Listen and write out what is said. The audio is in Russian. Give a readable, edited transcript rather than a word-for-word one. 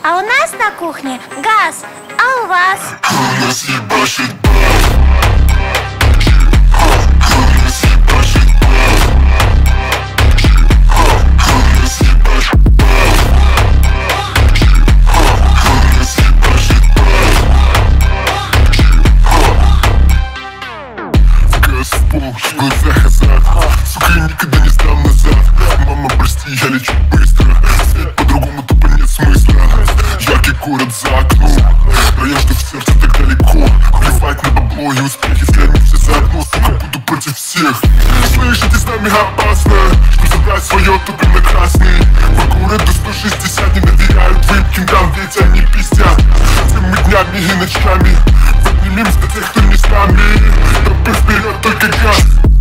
А у нас на кухне газ, а у вас? У нас ебашит в глазах азарт. Сука, я никогда не сдам назад. Мама, прости, я лечу быстро. Снять по-другому тупо нет смысла. Яркий город за окном, район, что в сердце так далеко. Плевать на бабло и успехи, взглянем все заодно. Сука, буду против всех. Слышите, с нами опасно. Что забрать свое, тупим на красный. По городу 160 не доверяют выпким, там ведь они пиздят. Целыми днями и ночами поднимемся до тех, кто не с нами. Топы вперед, только газ.